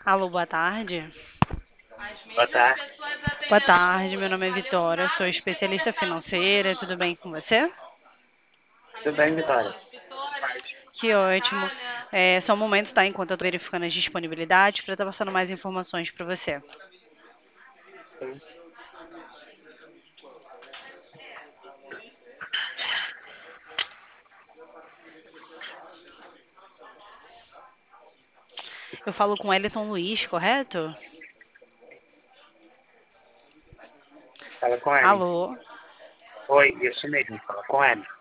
Alô, boa tarde. Boa tarde. Boa tarde, meu nome é Vitória, sou especialista financeira, tudo bem com você? Tudo bem, Vitória? Paz. Que ótimo. Só um momento, tá? Enquanto eu tô verificando as disponibilidades para estar passando mais informações para você. Sim. Eu falo com Eliton Luiz, correto? Fala com ele. Alô? Oi, isso mesmo, fala com ele.